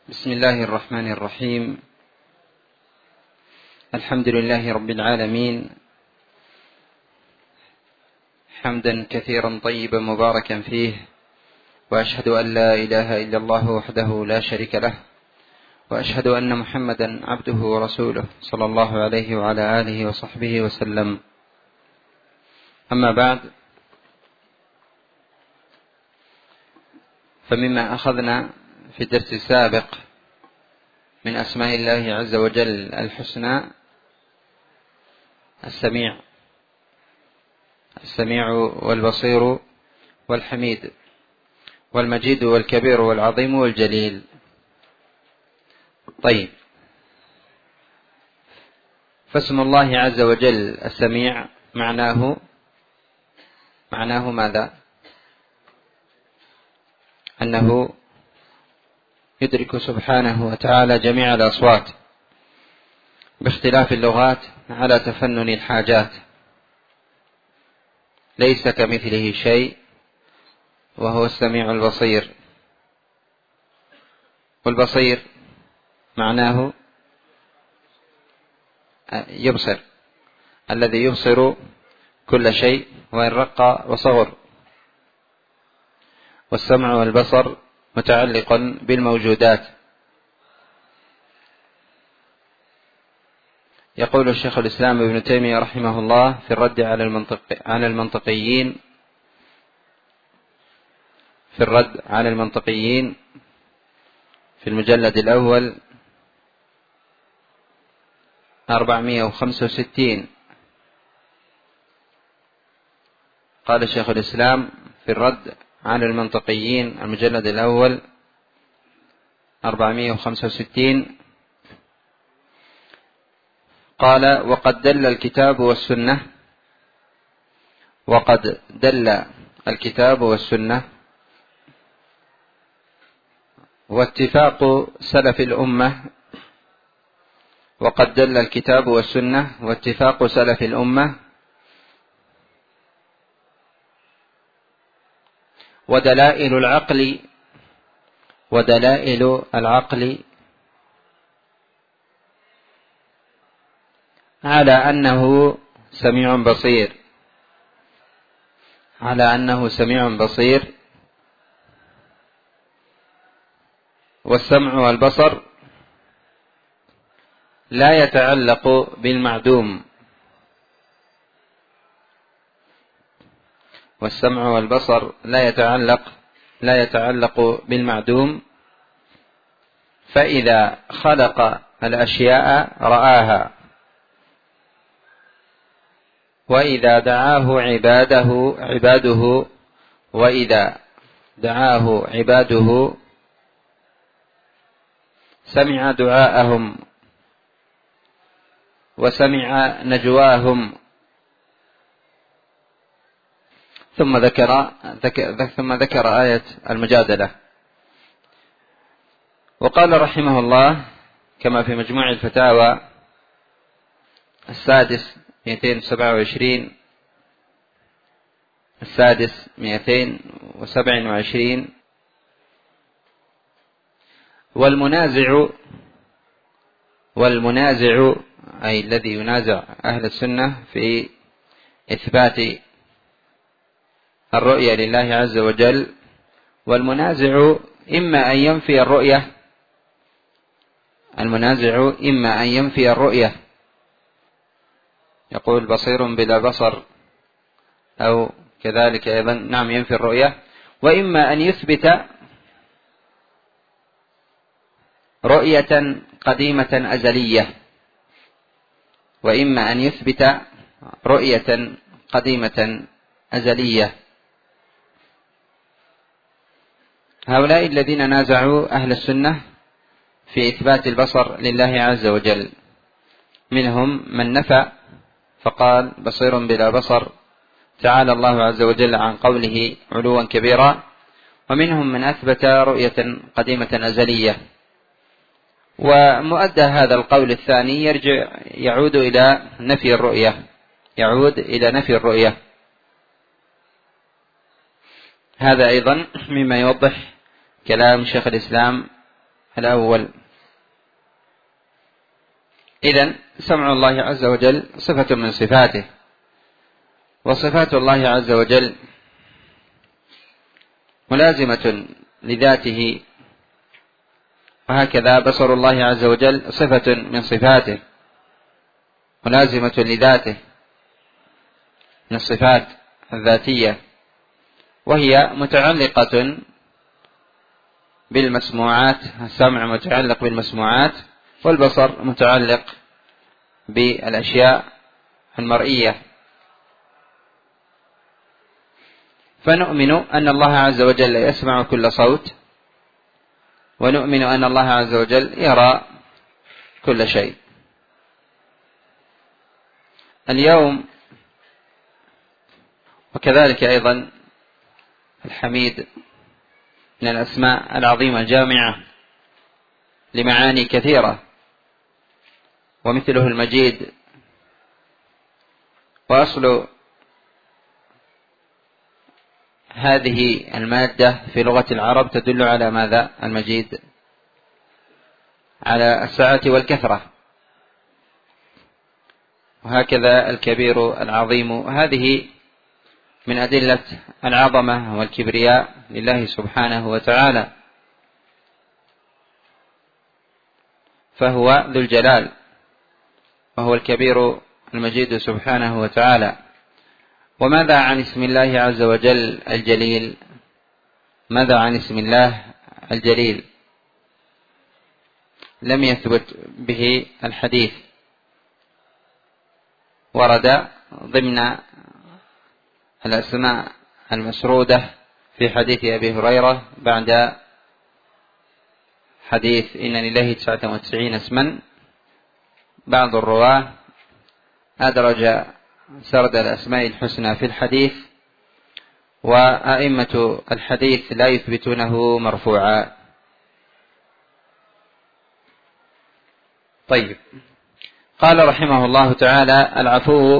بسم الله الرحمن الرحيم. الحمد لله رب العالمين، حمدا كثيرا طيبا مباركا فيه، وأشهد أن لا إله إلا الله وحده لا شريك له، وأشهد أن محمدا عبده ورسوله صلى الله عليه وعلى آله وصحبه وسلم. أما بعد، فمما أخذنا في الدرس السابق من أسماء الله عز وجل الحسنى السميع والبصير والحميد والمجيد والكبير والعظيم والجليل. طيب، فاسم الله عز وجل السميع معناه ماذا؟ أنه يدرك سبحانه وتعالى جميع الأصوات باختلاف اللغات على تفنن الحاجات، ليس كمثله شيء، وهو السميع البصير. والبصير معناه يبصر، الذي يبصر كل شيء وإن رق وصغر. والسمع والبصر متعلق بالموجودات. يقول الشيخ الإسلام ابن تيمية رحمه الله في الرد على المنطقيين في المجلد الأول 465، قال الشيخ الإسلام في الرد على المنطقيين المجلد الأول 465، قال: وقد دل الكتاب والسنة واتفاق سلف الأمة ودلائل العقل على أنه سميع بصير. والسمع والبصر لا يتعلق بالمعدوم، فإذا خلق الأشياء رآها، وإذا دعاه عباده سمع دعاءهم وسمع نجواهم. ثم ذكر آية المجادلة. وقال رحمه الله كما في مجموع الفتاوى السادس 227: والمنازع أي الذي ينازع أهل السنة في إثبات الرؤية لله عز وجل، والمنازع إما أن ينفي الرؤية، يقول بصير بلا بصر، أو كذلك أيضا ينفي الرؤية، وإما أن يثبت رؤية قديمة أزلية. هؤلاء الذين نازعوا أهل السنة في إثبات البصر لله عز وجل، منهم من نفى فقال بصير بلا بصر، تعالى الله عز وجل عن قوله علوا كبيرا، ومنهم من أثبت رؤية قديمة أزلية. ومؤدى هذا القول الثاني يعود إلى نفي الرؤية. هذا أيضا مما يوضح كلام شيخ الإسلام الأول. إذن سمع الله عز وجل صفة من صفاته، وصفات الله عز وجل ملازمة لذاته، وهكذا بصر الله عز وجل صفة من صفاته ملازمة لذاته من الصفات الذاتية، وهي متعلقة بالمسموعات. السمع متعلق بالمسموعات، والبصر متعلق بالأشياء المرئية. فنؤمن أن الله عز وجل يسمع كل صوت، ونؤمن أن الله عز وجل يرى كل شيء. اليوم وكذلك أيضا الحميد من الأسماء العظيمة الجامعة لمعاني كثيرة، ومثله المجيد. وأصل هذه المادة في لغة العرب تدل على ماذا؟ المجيد على السعة والكثرة، وهكذا الكبير العظيم. هذه من أدلة العظمة والكبرياء لله سبحانه وتعالى، فهو ذو الجلال، وهو الكبير المجيد سبحانه وتعالى. وماذا عن اسم الله عز وجل الجليل؟ ماذا عن اسم الله الجليل؟ لم يثبت به الحديث، ورد ضمن الأسماء المسرودة في حديث أبي هريرة بعد حديث إن لله 99 اسما. بعض الرواة أدرج سرد الأسماء الحسنى في الحديث، وأئمة الحديث لا يثبتونه مرفوعا. طيب، قال رحمه الله تعالى: العفو.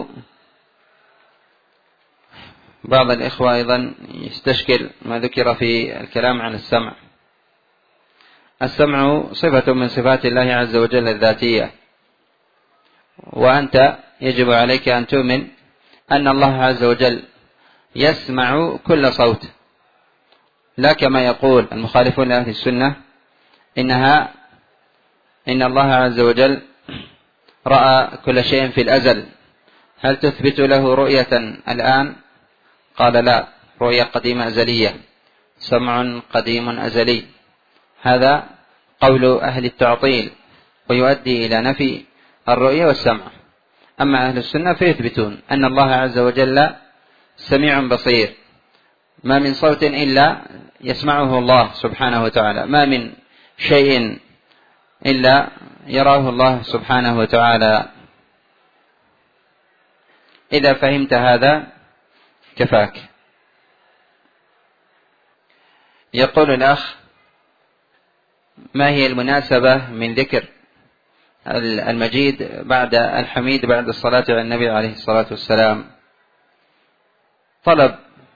بعض الإخوة أيضا يستشكل ما ذكر في الكلام عن السمع. السمع صفة من صفات الله عز وجل الذاتية، وأنت يجب عليك أن تؤمن أن الله عز وجل يسمع كل صوت، لا كما يقول المخالفون لأهل السنة إن الله عز وجل رأى كل شيء في الأزل. هل تثبت له رؤية الآن؟ قال لا، رؤية قديمة أزلية، سمع قديم أزلي. هذا قول أهل التعطيل، ويؤدي إلى نفي الرؤية والسمع. أما أهل السنة فيثبتون أن الله عز وجل سميع بصير، ما من صوت إلا يسمعه الله سبحانه وتعالى، ما من شيء إلا يراه الله سبحانه وتعالى. إذا فهمت هذا كفاك. يقول الأخ: ما هي المناسبة من ذكر المجيد بعد الحميد بعد الصلاة على النبي عليه الصلاة والسلام؟ طلب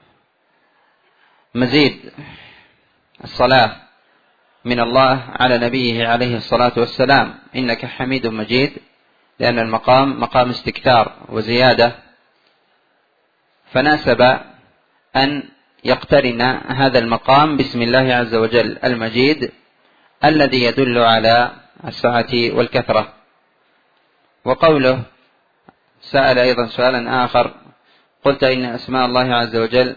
مزيد الصلاة من الله على نبيه عليه الصلاة والسلام. إنك حميد مجيد، لأن المقام مقام استكثار وزيادة، فناسب أن يقترن هذا المقام باسم الله عز وجل المجيد، الذي يدل على السعة والكثرة. وقوله سأل أيضا سؤالا آخر: قلت إن أسماء الله عز وجل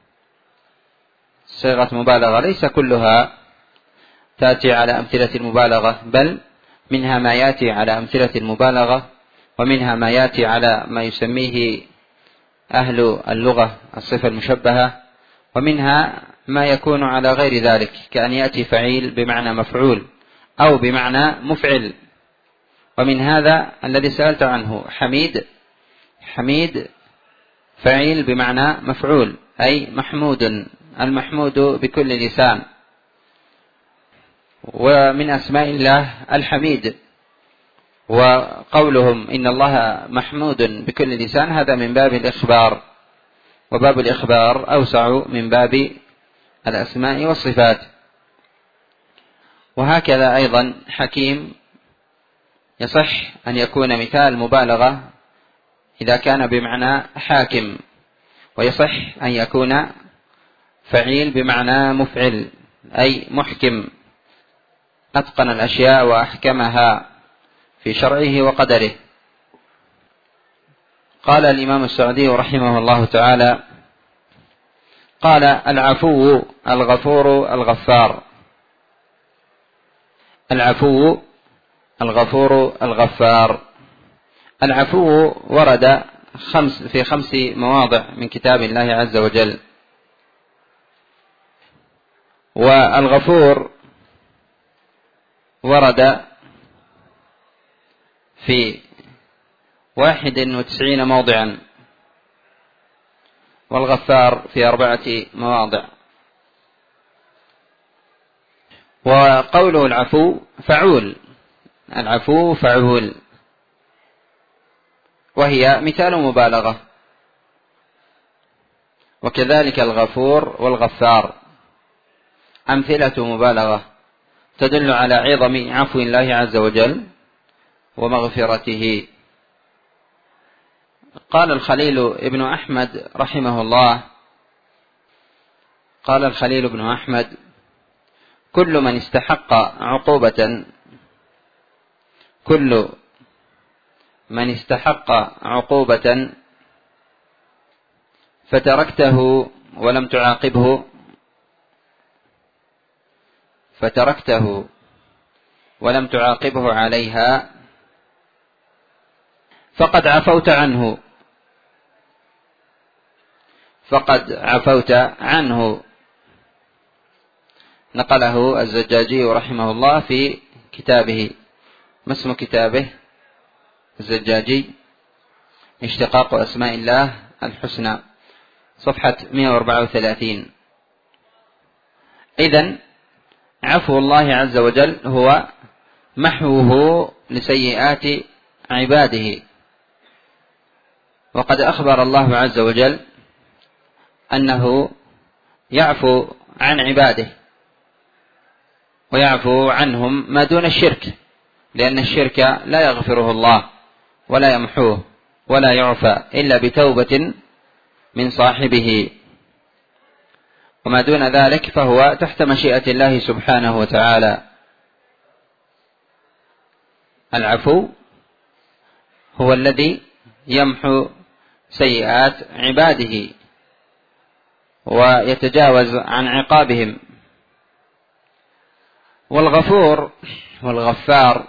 صيغة مبالغة. ليس كلها تأتي على أمثلة المبالغة، بل منها ما يأتي على أمثلة المبالغة، ومنها ما يأتي على ما يسميه أهل اللغة الصفة المشبهة، ومنها ما يكون على غير ذلك، كأن يأتي فعيل بمعنى مفعول أو بمعنى مفعل. ومن هذا الذي سألت عنه حميد فعيل بمعنى مفعول، أي محمود، المحمود بكل لسان. ومن أسماء الله الحميد، وقولهم إن الله محمود بكل لسان هذا من باب الإخبار، وباب الإخبار أوسع من باب الأسماء والصفات. وهكذا أيضا حكيم يصح أن يكون مثال مبالغة إذا كان بمعنى حاكم، ويصح أن يكون فعيل بمعنى مفعل، أي محكم أتقن الأشياء وأحكمها في شرعه وقدره. قال الإمام السعدي رحمه الله تعالى: قال: العفو الغفور الغفار. العفو الغفور الغفار. العفو ورد في 5 مواضع من كتاب الله عز وجل، والغفور ورد في 91 موضعا، والغفار في 4 مواضع. وقوله العفو فعول، العفو فعول، وهي مثال مبالغة. وكذلك الغفور والغفار أمثلة مبالغة تدل على عظم عفو الله عز وجل ومغفرته. قال الخليل ابن أحمد رحمه الله: قال الخليل ابن أحمد: كل من استحق عقوبة فتركته ولم تعاقبه عليها فقد عفوت عنه. نقله الزجاجي رحمه الله في كتابه. ما اسم كتابه؟ الزجاجي اشتقاق أسماء الله الحسنى، صفحة 134. إذن عفو الله عز وجل هو محوه لسيئات عباده. وقد أخبر الله عز وجل أنه يعفو عن عباده ويعفو عنهم ما دون الشرك، لأن الشرك لا يغفره الله ولا يمحوه ولا يعفى إلا بتوبة من صاحبه، وما دون ذلك فهو تحت مشيئة الله سبحانه وتعالى. العفو هو الذي يمحو سيئات عباده ويتجاوز عن عقابهم. والغفور والغفار.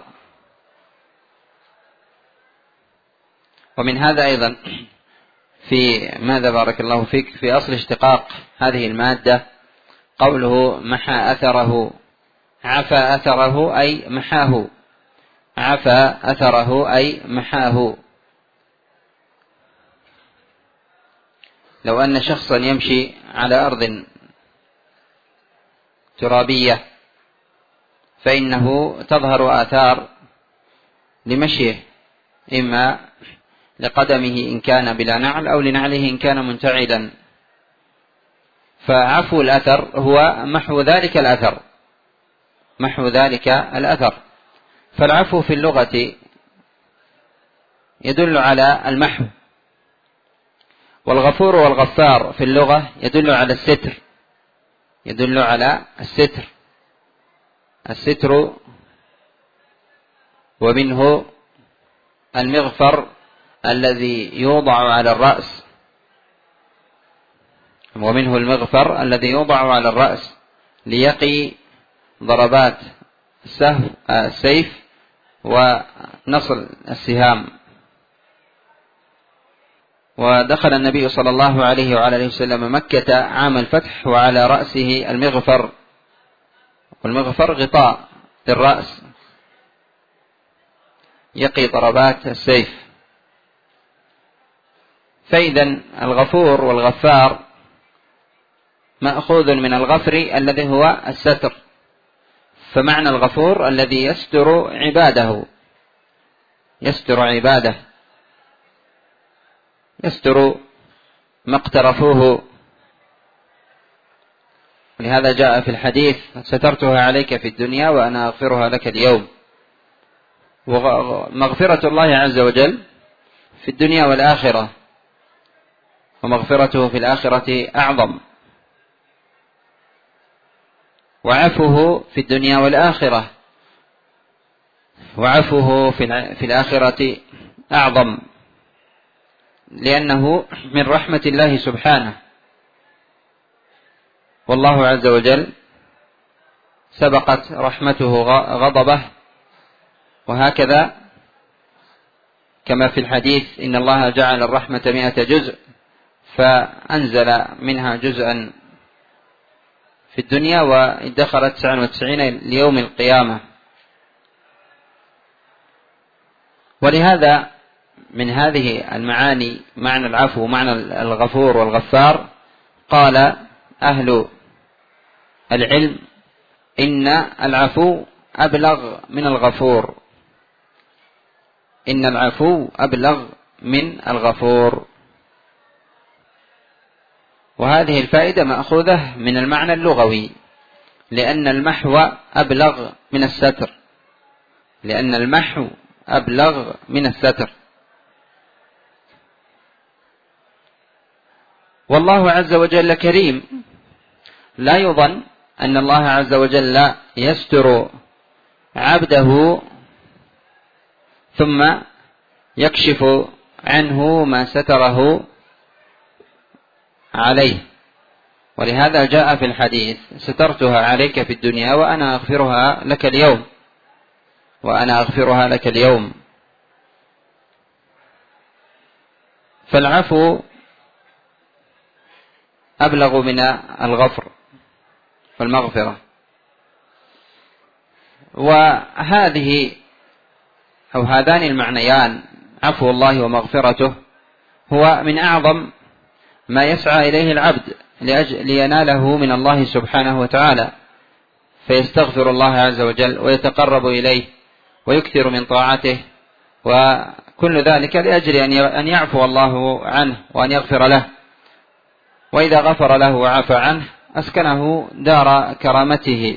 ومن هذا أيضا في ماذا بارك الله فيك في أصل اشتقاق هذه المادة قوله محى أثره. عفى أثره أي محاه، عفى أثره أي محاه. لو أن شخصا يمشي على أرض ترابية فإنه تظهر آثار لمشيه، إما لقدمه إن كان بلا نعل أو لنعله إن كان منتعلا، فعفو الأثر هو محو ذلك الأثر. فالعفو في اللغة يدل على المحو، والغفور والغفار في اللغة يدل على الستر. ومنه المغفر الذي يوضع على الرأس ليقي ضربات السيف ونصل السهام. ودخل النبي صلى الله عليه وعلى آله وسلم مكة عام الفتح وعلى رأسه المغفر، والمغفر غطاء للرأس يقي ضربات السيف. فإذا الغفور والغفار مأخوذ من الغفر الذي هو الستر، فمعنى الغفور الذي يستر عباده، يستر ما اقترفوه ولهذا جاء في الحديث: سترتها عليك في الدنيا وأنا أغفرها لك اليوم. ومغفرة الله عز وجل في الدنيا والآخرة، ومغفرته في الآخرة أعظم، وعفوه في الدنيا والآخرة وعفوه في الآخرة أعظم، لأنه من رحمة الله سبحانه. والله عز وجل سبقت رحمته غضبه، وهكذا كما في الحديث: إن الله جعل الرحمة 100 جزء، فأنزل منها جزءا في الدنيا وادخر 99 ليوم القيامة. ولهذا من هذه المعاني معنى العفو ومعنى الغفور والغفار، قال أهل العلم: إن العفو أبلغ من الغفور، إن العفو أبلغ من الغفور. وهذه الفائدة مأخوذة من المعنى اللغوي، لأن المحو أبلغ من الستر، لأن المحو أبلغ من الستر. والله عز وجل كريم، لا يظن أن الله عز وجل يستر عبده ثم يكشف عنه ما ستره عليه. ولهذا جاء في الحديث: سترتها عليك في الدنيا وأنا أغفرها لك اليوم، وأنا أغفرها لك اليوم. فالعفو أبلغ من الغفر والمغفرة. وهذه أو هذان المعنيان، عفو الله ومغفرته، هو من أعظم ما يسعى إليه العبد ليناله من الله سبحانه وتعالى، فيستغفر الله عز وجل ويتقرب إليه ويكثر من طاعته، وكل ذلك لأجل أن يعفو الله عنه وأن يغفر له. وإذا غفر له وعفى عنه أسكنه دار كرامته.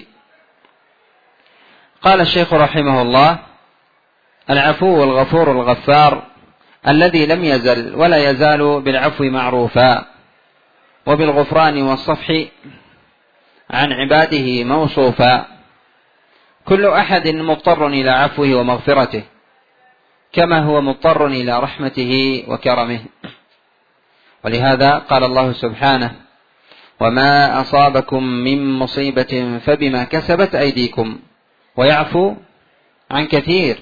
قال الشيخ رحمه الله: العفو الغفور الغفار الذي لم يزل ولا يزال بالعفو معروفا، وبالغفران والصفح عن عباده موصوفا. كل أحد مضطر إلى عفوه ومغفرته، كما هو مضطر إلى رحمته وكرمه. ولهذا قال الله سبحانه: وما أصابكم من مصيبة فبما كسبت أيديكم ويعفو عن كثير.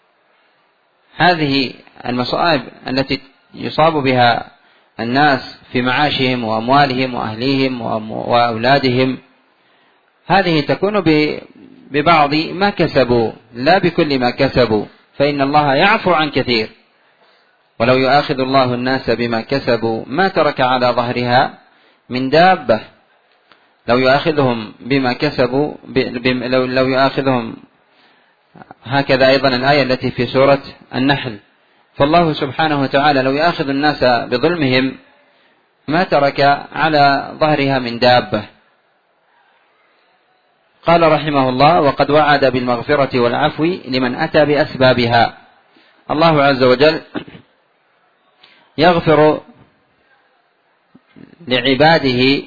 هذه المصائب التي يصاب بها الناس في معاشهم وأموالهم وأهليهم وأولادهم، هذه تكون ببعض ما كسبوا لا بكل ما كسبوا، فإن الله يعفو عن كثير. ولو يؤاخذ الله الناس بما كسبوا ما ترك على ظهرها من دابة. لو يؤاخذهم بما كسبوا لو يؤاخذهم، هكذا أيضا الآية التي في سورة النحل: فالله سبحانه وتعالى لو يؤاخذ الناس بظلمهم ما ترك على ظهرها من دابة. قال رحمه الله: وقد وعد بالمغفرة والعفو لمن أتى بأسبابها. الله عز وجل يغفر لعباده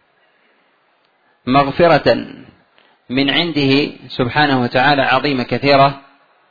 مغفرة من عنده سبحانه وتعالى عظيمة كثيرة،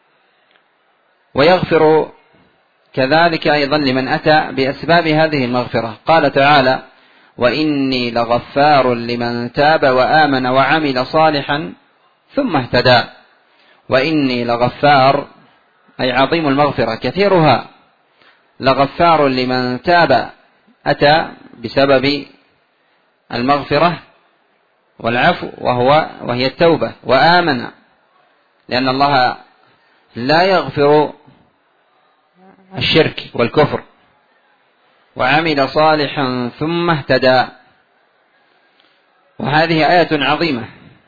ويغفر كذلك أيضا لمن أتى بأسباب هذه المغفرة. قال تعالى: وإني لغفار لمن تاب وآمن وعمل صالحا ثم اهتدى. وإني لغفار أي عظيم المغفرة كثيرها، لغفار لمن تاب أتى بسبب المغفرة والعفو وهي التوبة، وآمن لأن الله لا يغفر الشرك والكفر، وعمل صالحا ثم اهتدى. وهذه آية عظيمة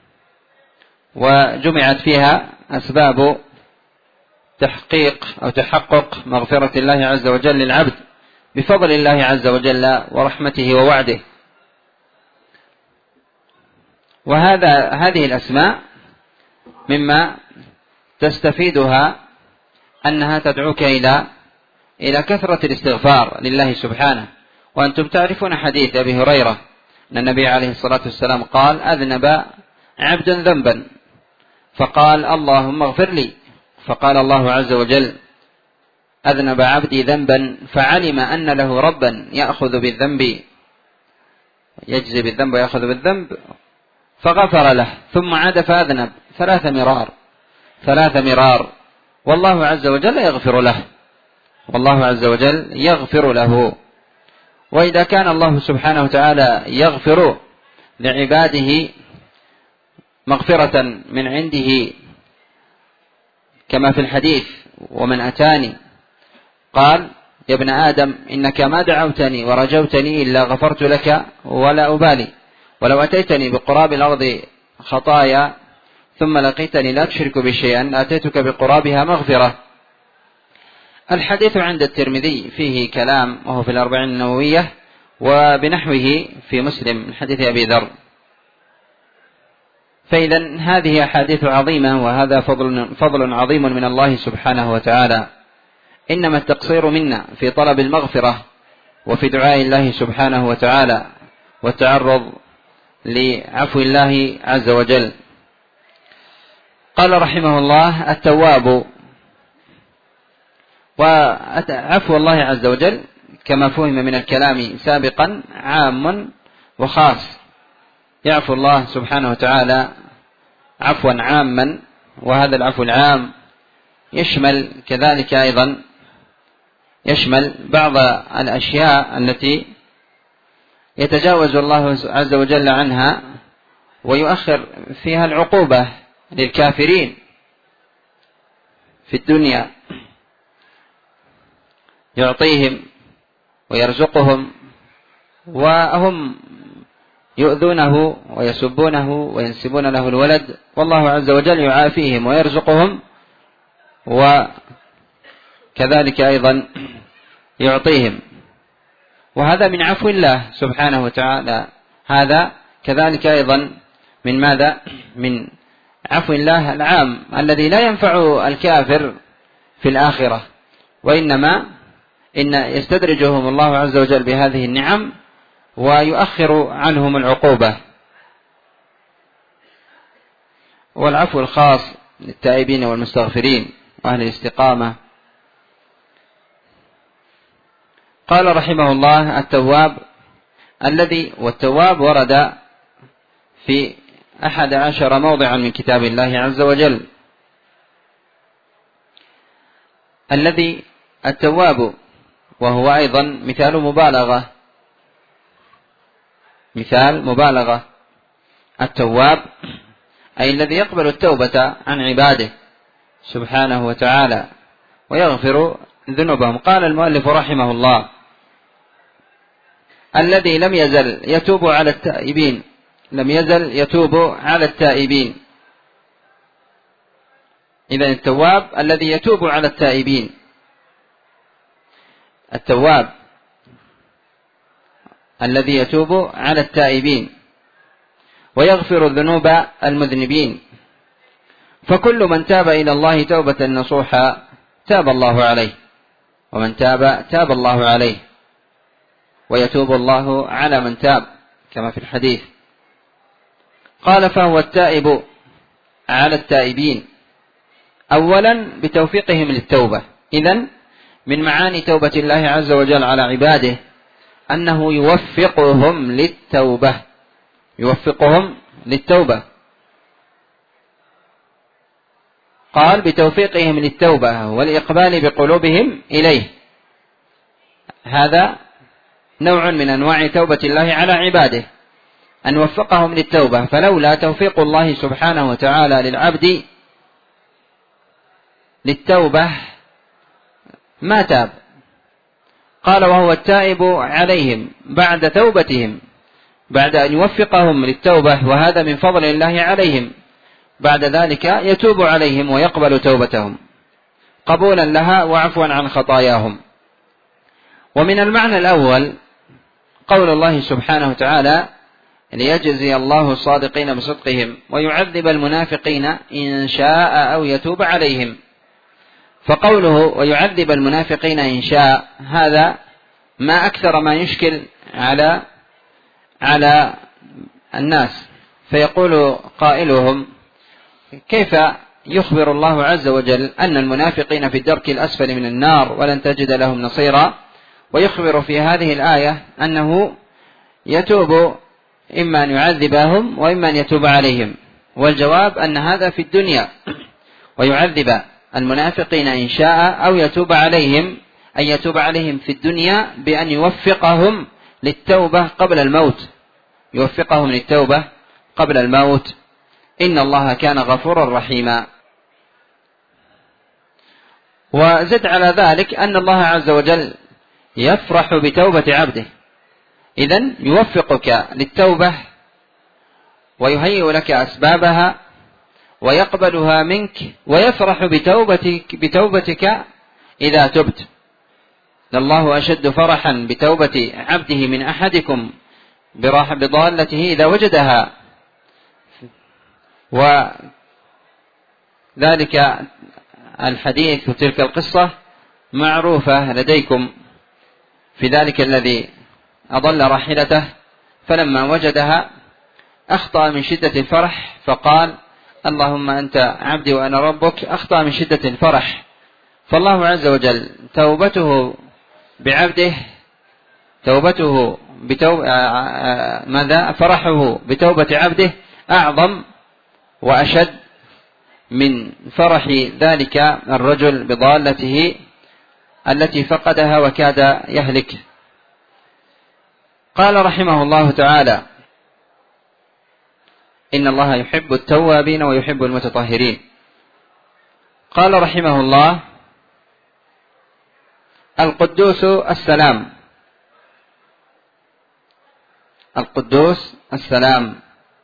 وجمعت فيها أسباب تحقيق أو تحقق مغفرة الله عز وجل للعبد بفضل الله عز وجل ورحمته ووعده. هذه الأسماء مما تستفيدها أنها تدعوك إلى كثرة الاستغفار لله سبحانه. وأنتم تعرفون حديث أبي هريرة أن النبي عليه الصلاة والسلام قال: أذنب عبد ذنبا فقال: اللهم اغفر لي، فقال الله عز وجل: أذنب عبدي ذنبا فعلم أن له ربا يأخذ بالذنب، يجزي بالذنب ويأخذ بالذنب، فغفر له، ثم عاد فأذنب 3 مرار، والله عز وجل يغفر له. وإذا كان الله سبحانه وتعالى يغفر لعباده مغفرة من عنده كما في الحديث: ومن أتاني قال: يا ابن آدم إنك ما دعوتني ورجوتني إلا غفرت لك ولا أبالي، ولو أتيتني بقراب الأرض خطايا ثم لقيتني لا تشرك بي شيئا أتيتك بقرابها مغفرة. الحديث عند الترمذي فيه كلام وهو في الأربعين النووية، وبنحوه في مسلم من حديث أبي ذر. فإذا هذه أحاديث عظيمة، وهذا فضل عظيم من الله سبحانه وتعالى. إنما التقصير منا في طلب المغفرة وفي دعاء الله سبحانه وتعالى والتعرض لعفو الله عز وجل. قال رحمه الله: التواب. وعفو الله عز وجل كما فهم من الكلام سابقا عام وخاص. يعفو الله سبحانه وتعالى عفوا عاما، وهذا العفو العام يشمل كذلك أيضا بعض الأشياء التي يتجاوز الله عز وجل عنها ويؤخر فيها العقوبة للكافرين في الدنيا، يعطيهم ويرزقهم وهم يؤذونه ويسبونه وينسبون له الولد، والله عز وجل يعافيهم ويرزقهم وكذلك أيضا يعطيهم. وهذا من عفو الله سبحانه وتعالى. هذا كذلك أيضا من ماذا؟ من عفو الله العام الذي لا ينفع الكافر في الآخرة، وإنما يستدرجهم الله عز وجل بهذه النعم ويؤخر عنهم العقوبة. والعفو الخاص للتائبين والمستغفرين وأهل الاستقامة. قال رحمه الله: التواب والتواب ورد في 11 موضعا من كتاب الله عز وجل. التواب وهو أيضا مثال مبالغة. التواب أي الذي يقبل التوبة عن عباده سبحانه وتعالى ويغفر ذنوبهم. قال المؤلف رحمه الله: الذي لم يزل يتوب على التائبين. إذن التواب الذي يتوب على التائبين، التواب الذي يتوب على التائبين ويغفر الذنوب المذنبين. فكل من تاب إلى الله توبة نصوحا تاب الله عليه، ومن تاب الله عليه، ويتوب الله على من تاب كما في الحديث. قال: فهو التائب على التائبين أولا بتوفيقهم للتوبة. إذن من معاني توبة الله عز وجل على عباده أنه يوفقهم للتوبة. قال: بتوفيقهم للتوبة والإقبال بقلوبهم إليه. هذا نوع من أنواع توبة الله على عباده، أن وفقهم للتوبة، فلولا توفيق الله سبحانه وتعالى للعبد للتوبة ما تاب. قال: وهو التائب عليهم بعد توبتهم، بعد أن يوفقهم للتوبة، وهذا من فضل الله عليهم. بعد ذلك يتوب عليهم ويقبل توبتهم قبولا لها وعفوا عن خطاياهم. ومن المعنى الأول قول الله سبحانه وتعالى: ليجزي الله الصادقين بصدقهم ويعذب المنافقين إن شاء أو يتوب عليهم. فقوله ويعذب المنافقين إن شاء هذا ما أكثر ما يشكل على الناس، فيقول قائلهم: كيف يخبر الله عز وجل أن المنافقين في الدرك الأسفل من النار ولن تجد لهم نصيرا، ويخبر في هذه الآية أنه يتوب، إما أن يعذبهم وإما أن يتوب عليهم؟ والجواب أن هذا في الدنيا، ويعذب المنافقين إن شاء أو يتوب عليهم، أن يتوب عليهم في الدنيا بأن يوفقهم للتوبة قبل الموت، يوفقهم للتوبة قبل الموت. إن الله كان غفورا رحيما. وزد على ذلك أن الله عز وجل يفرح بتوبة عبده، إذن يوفقك للتوبة ويهيئ لك أسبابها ويقبلها منك ويفرح بتوبتك إذا تبت. لله أشد فرحا بتوبة عبده من أحدكم بضالته إذا وجدها. وذلك الحديث وتلك القصة معروفة لديكم، في ذلك الذي أضل راحلته فلما وجدها أخطأ من شدة الفرح فقال: اللهم أنت عبدي وأنا ربك. أخطأ من شدة الفرح. فالله عز وجل توبته بعبده، فرحه بتوبة عبده أعظم وأشد من فرح ذلك الرجل بضالته التي فقدها وكاد يهلك. قال رحمه الله تعالى: إن الله يحب التوابين ويحب المتطهرين. قال رحمه الله: القدوس السلام. القدوس السلام.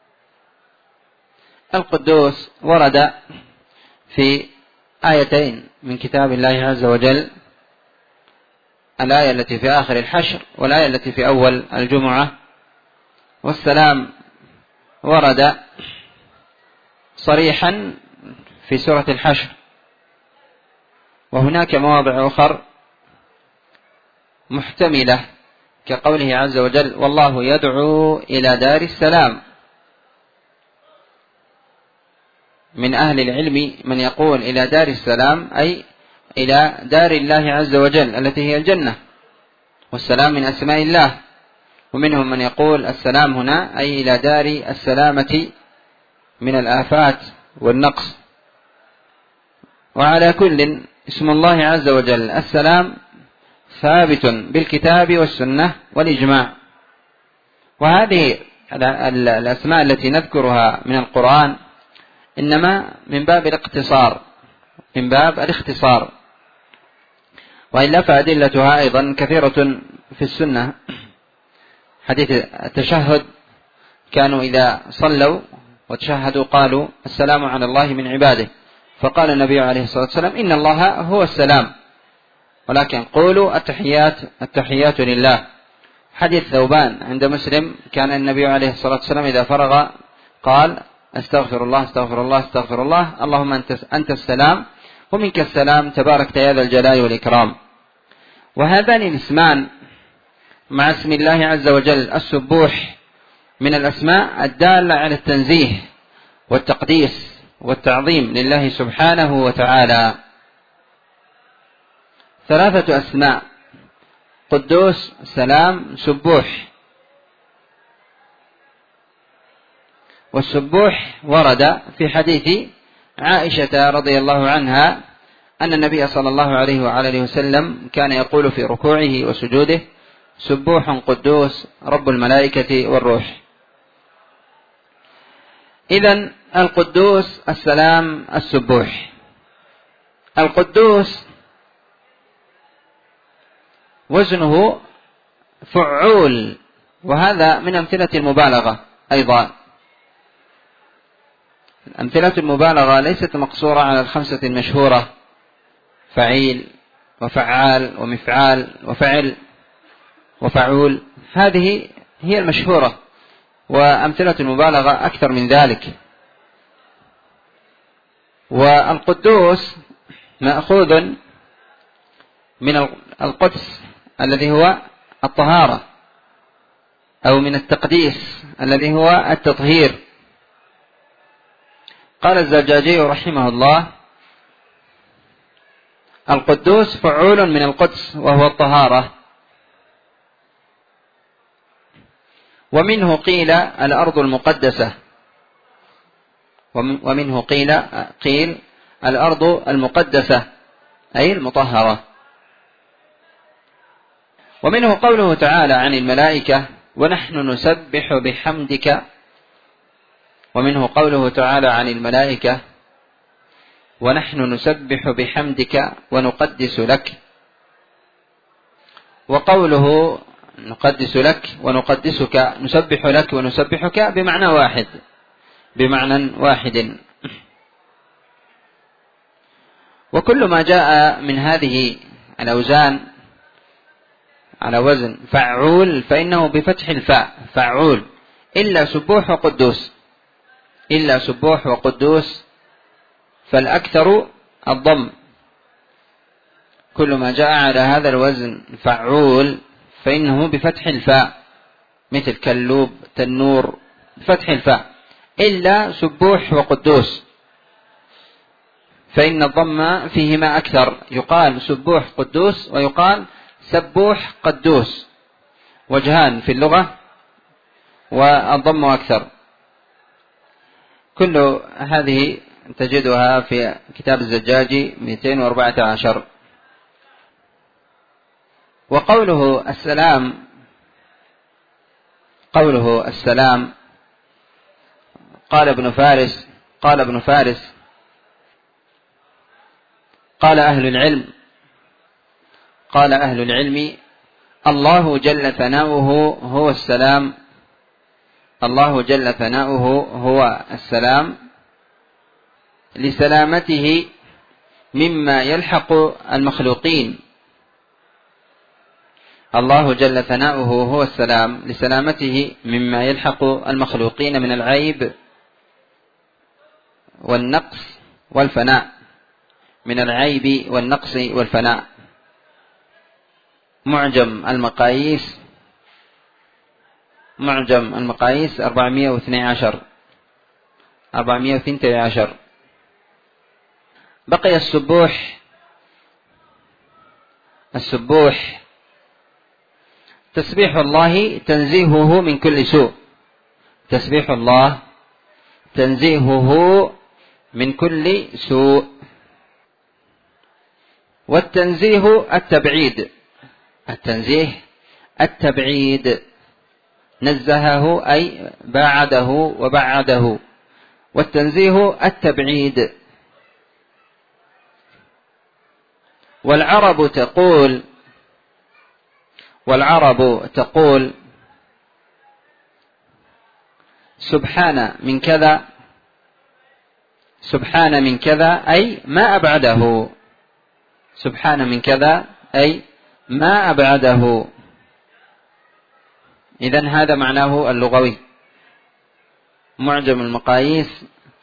القدوس ورد في آيتين من كتاب الله عز وجل، الآية التي في آخر الحشر والآية التي في أول الجمعة. والسلام ورد صريحا في سورة الحشر، وهناك مواضع أخر محتملة كقوله عز وجل: والله يدعو إلى دار السلام. من أهل العلم من يقول إلى دار السلام أي إلى دار الله عز وجل التي هي الجنة، والسلام من أسماء الله. ومنهم من يقول السلام هنا أي إلى دار السلامة من الآفات والنقص. وعلى كل اسم الله عز وجل السلام ثابت بالكتاب والسنة والإجماع. وهذه الأسماء التي نذكرها من القرآن إنما من باب الاقتصار، من باب الاختصار، وإلا فأدلتها أيضا كثيرة في السنة. حديث التشهد، كانوا إذا صلوا وتشهدوا قالوا: السلام على الله من عباده. فقال النبي عليه الصلاة والسلام: إن الله هو السلام، ولكن قولوا التحيات لله. حديث ثوبان عند مسلم، كان النبي عليه الصلاة والسلام إذا فرغ قال: استغفر الله استغفر الله استغفر الله، اللهم أنت السلام ومنك السلام تبارك يا ذا الجلال والإكرام. وهذان الاسمان مع اسم الله عز وجل السبوح من الأسماء الدالة على التنزيه والتقديس والتعظيم لله سبحانه وتعالى. 3 أسماء: قدوس، سلام، سبوح. والسبوح ورد في حديث عائشة رضي الله عنها أن النبي صلى الله عليه وآله وسلم كان يقول في ركوعه وسجوده: سبوح قدوس رب الملائكة والروح. إذن القدوس، السلام، السبوح. القدوس وزنه فعول، وهذا من أمثلة المبالغة أيضا. أمثلة المبالغة ليست مقصورة على 5 المشهورة: فعيل وفعال ومفعال وفعل وفعول، هذه هي المشهورة. وأمثلة المبالغة أكثر من ذلك. والقدوس مأخوذ من القدس الذي هو الطهارة، أو من التقديس الذي هو التطهير. قال الزجاجي رحمه الله: القدوس فعول من القدس وهو الطهارة. ومنه قيل الأرض المقدسة، ومنه قيل الأرض المقدسة أي المطهرة. ومنه قوله تعالى عن الملائكة: ونحن نسبح بحمدك. ومنه قوله تعالى عن الملائكة: ونحن نسبح بحمدك ونقدس لك. وقوله نقدس لك ونقدسك، نسبح لك ونسبحك بمعنى واحد. وكل ما جاء من هذه الأوزان على وزن فعول فإنه بفتح الفاء فعول، إلا سبوح وقدوس فالأكثر الضم. كل ما جاء على هذا الوزن فعول فإنه بفتح الفاء، مثل كلوب، تنور، بفتح الفاء، إلا سبوح وقدوس فإن الضم فيهما أكثر، يقال سبوح قدوس ويقال سبوح قدوس، وجهان في اللغة، والضم أكثر. كل هذه تجدها في كتاب الزجاجي 214. وقوله السلام قال ابن فارس قال أهل العلم الله جل ثناؤه هو السلام. الله جل ثناؤه هو السلام لسلامته مما يلحق المخلوقين. الله جل ثناؤه هو السلام لسلامته مما يلحق المخلوقين من العيب والنقص والفناء، من العيب والنقص والفناء. معجم المقاييس 412. بقي السبوح تسبيح الله تنزيهه من كل سوء. تسبيح الله تنزيهه من كل سوء. والتنزيه التبعيد نزهه أي باعده وبعده، والتنزيه التبعيد. والعرب تقول سبحان من كذا أي ما أبعده. سبحان من كذا أي ما أبعده. إذن هذا معناه اللغوي. معجم المقاييس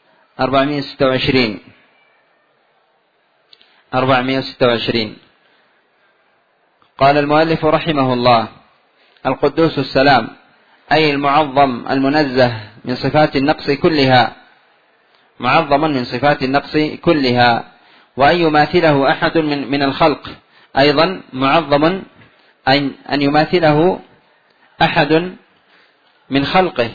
426. قال المؤلف رحمه الله: القدوس السلام أي المعظم المنزه من صفات النقص كلها، معظما من صفات النقص كلها. وأن يماثله أحد من الخلق أيضا معظم أن يماثله أحد من خلقه،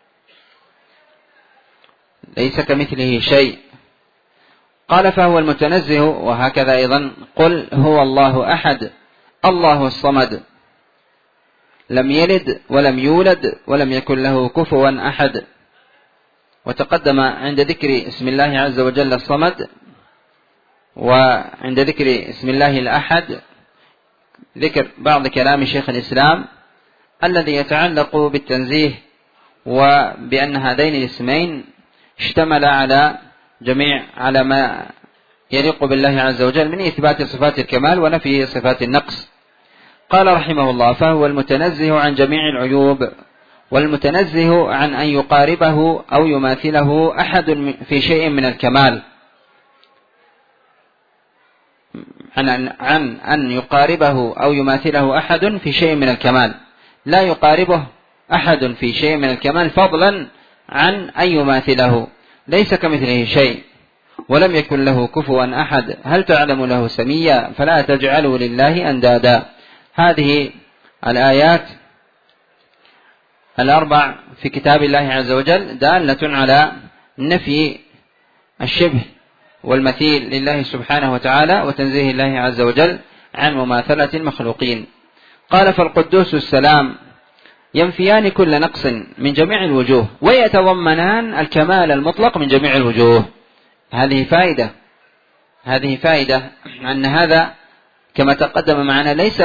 ليس كمثله شيء. قال: فهو المتنزه. وهكذا أيضا قل هو الله أحد الله الصمد لم يلد ولم يولد ولم يكن له كفوا أحد. وتقدم عند ذكر اسم الله عز وجل الصمد، وعند ذكر اسم الله الأحد ذكر بعض كلام شيخ الإسلام الذي يتعلق بالتنزيه، وبأن هذين الاسمين اشتمل على ما يليق بالله عز وجل من إثبات صفات الكمال ونفي صفات النقص. قال رحمه الله: فهو المتنزه عن جميع العيوب والمتنزه عن أن يقاربه أو يماثله أحد في شيء من الكمال، عن أن يقاربه أو يماثله أحد في شيء من الكمال، لا يقاربه أحد في شيء من الكمال فضلا عن أن يماثله، ليس كمثله شيء ولم يكن له كفوا أحد، هل تعلم له سميا، فلا تجعلوا لله أندادا. هذه الآيات الأربع في كتاب الله عز وجل دالة على نفي الشبه والمثيل لله سبحانه وتعالى وتنزيه الله عز وجل عن مماثلة المخلوقين. قال: فالقدوس السلام ينفيان كل نقص من جميع الوجوه ويتضمنان الكمال المطلق من جميع الوجوه. هذه فائدة أن هذا كما تقدم معنا ليس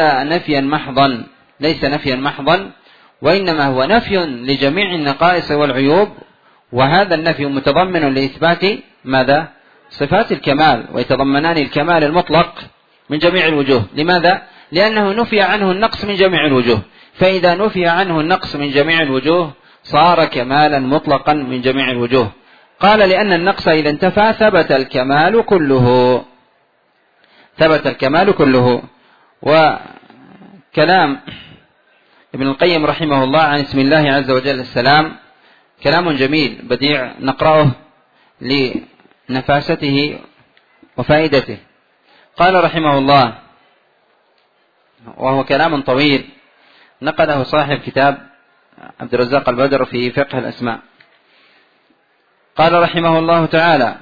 نفيا محضا وإنما هو نفي لجميع النقائص والعيوب، وهذا النفي متضمن لإثبات ماذا؟ صفات الكمال، ويتضمنان الكمال المطلق من جميع الوجوه. لماذا؟ لأنه نفي عنه النقص من جميع الوجوه، فإذا نفي عنه النقص من جميع الوجوه صار كمالا مطلقا من جميع الوجوه. قال: لأن النقص إذا انتفى ثبت الكمال كله. وكلام ابن القيم رحمه الله عن اسم الله عز وجل السلام كلام جميل بديع، نقرأه لنفاسته وفائدته. قال رحمه الله، وهو كلام طويل نقله صاحب كتاب عبد الرزاق البدر في فقه الأسماء. قال رحمه الله تعالى: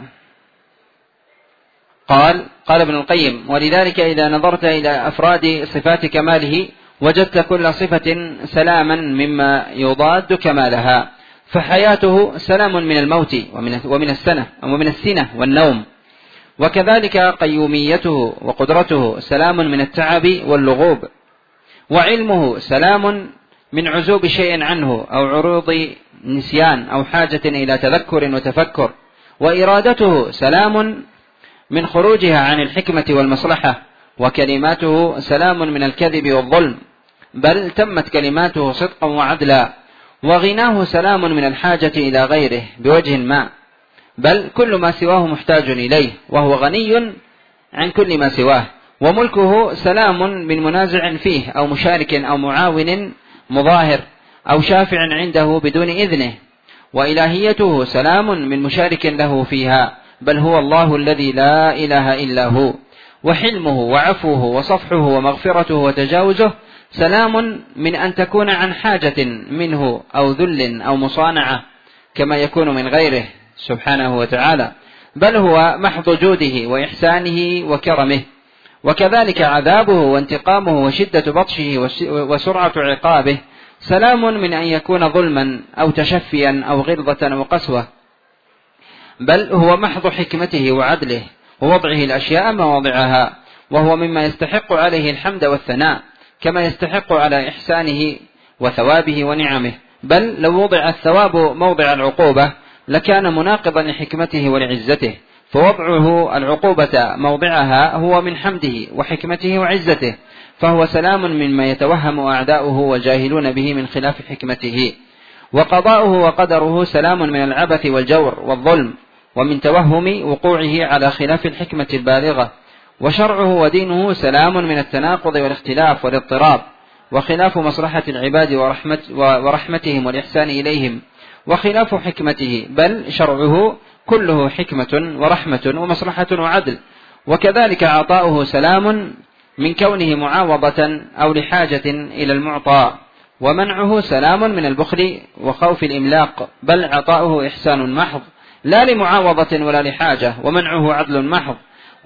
قال ابن القيم: ولذلك إذا نظرت إلى أفراد صفات كماله وجدت كل صفة سلاما مما يضاد كمالها، فحياته سلام من الموت ومن السنة والنوم، وكذلك قيوميته وقدرته سلام من التعب واللغوب، وعلمه سلام من عزوب شيء عنه أو عروض نسيان أو حاجة إلى تذكر وتفكر، وإرادته سلام من خروجها عن الحكمة والمصلحة، وكلماته سلام من الكذب والظلم، بل تمت كلماته صدقا وعدلا، وغناه سلام من الحاجة إلى غيره بوجه ما، بل كل ما سواه محتاج إليه، وهو غني عن كل ما سواه، وملكه سلام من منازع فيه أو مشارك أو معاون مظاهر أو شافع عنده بدون إذنه، وإلهيته سلام من مشارك له فيها، بل هو الله الذي لا إله إلا هو، وحلمه وعفوه وصفحه ومغفرته وتجاوزه سلام من أن تكون عن حاجة منه أو ذل أو مصانعة كما يكون من غيره سبحانه وتعالى، بل هو محض جوده وإحسانه وكرمه، وكذلك عذابه وانتقامه وشدة بطشه وسرعة عقابه سلام من أن يكون ظلما أو تشفيا أو غلظة أو قسوة، بل هو محض حكمته وعدله ووضعه الأشياء مواضعها، وهو مما يستحق عليه الحمد والثناء كما يستحق على إحسانه وثوابه ونعمه، بل لو وضع الثواب موضع العقوبة لكان مناقضا لحكمته ولعزته، فوضعه العقوبة موضعها هو من حمده وحكمته وعزته، فهو سلام مما يتوهم أعداؤه والجاهلون به من خلاف حكمته، وقضاؤه وقدره سلام من العبث والجور والظلم ومن توهم وقوعه على خلاف الحكمة البالغة، وشرعه ودينه سلام من التناقض والاختلاف والاضطراب وخلاف مصلحة العباد ورحمتهم والإحسان إليهم وخلاف حكمته، بل شرعه كله حكمة ورحمة ومصلحة وعدل، وكذلك عطاؤه سلام من كونه معاوضة أو لحاجة إلى المعطى، ومنعه سلام من البخل وخوف الإملاق، بل عطاؤه إحسان محض لا لمعاوضة ولا لحاجة، ومنعه عدل محض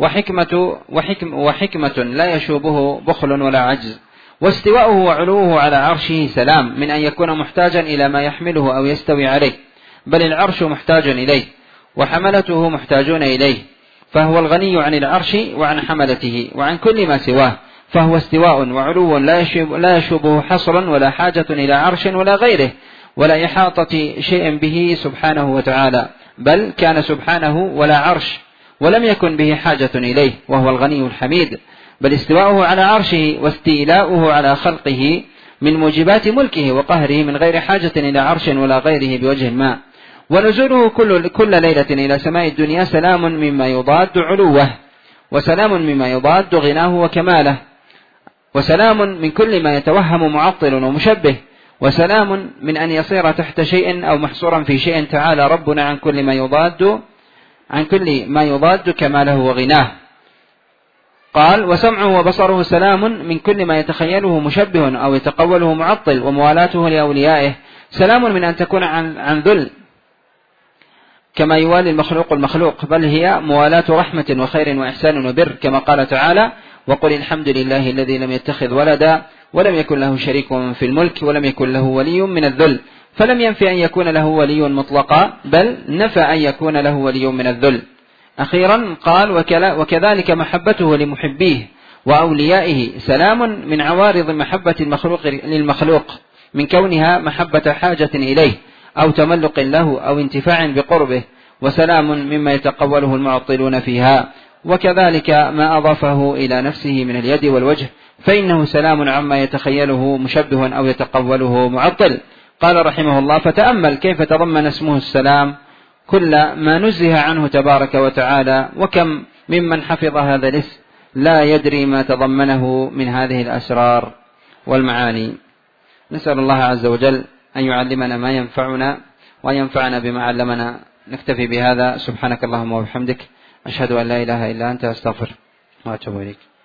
وحكمة لا يشوبه بخل ولا عجز، واستواؤه وعلوه على عرشه سلام من أن يكون محتاجا إلى ما يحمله أو يستوي عليه، بل العرش محتاج إليه وحملته محتاجون إليه، فهو الغني عن العرش وعن حملته وعن كل ما سواه، فهو استواء وعلو لا يشوبه حصر ولا حاجة إلى عرش ولا غيره ولا إحاطة شيء به سبحانه وتعالى، بل كان سبحانه ولا عرش ولم يكن به حاجة إليه، وهو الغني الحميد، بل استواؤه على عرشه واستيلاؤه على خلقه من موجبات ملكه وقهره من غير حاجة إلى عرش ولا غيره بوجه ما. ونزوله كل ليلة إلى سماء الدنيا سلام مما يضاد علوه، وسلام مما يضاد غناه وكماله، وسلام من كل ما يتوهم معطل ومشبه، وسلام من أن يصير تحت شيء أو محصورا في شيء. تعالى ربنا عن كل ما يضاد كماله وغناه. قال: وسمعه وبصره سلام من كل ما يتخيله مشبه أو يتقوله معطل، وموالاته لأوليائه سلام من أن تكون عن ذل كما يوالي المخلوق، بل هي موالاة رحمة وخير وإحسان وبر، كما قال تعالى: وقل الحمد لله الذي لم يتخذ ولدا ولم يكن له شريك في الملك ولم يكن له ولي من الذل. فلم ينفي أن يكون له ولي مطلقا، بل نفى أن يكون له ولي من الذل. أخيرا قال: وكذلك محبته لمحبيه وأوليائه سلام من عوارض محبة المخلوق للمخلوق، من كونها محبة حاجة إليه أو تملق له أو انتفاع بقربه، وسلام مما يتقوله المعطلون فيها. وكذلك ما أضافه إلى نفسه من اليد والوجه، فإنه سلام عما يتخيله مشبه أو يتقوله معطل. قال رحمه الله: فتأمل كيف تضمن اسمه السلام كل ما نزه عنه تبارك وتعالى، وكم ممن حفظ هذا الاسم لا يدري ما تضمنه من هذه الأسرار والمعاني. نسأل الله عز وجل أن يعلمنا ما ينفعنا وأن ينفعنا بما علمنا. نكتفي بهذا. سبحانك اللهم وبحمدك، أشهد أن لا إله إلا أنت، أستغفرك وأتوب إليك.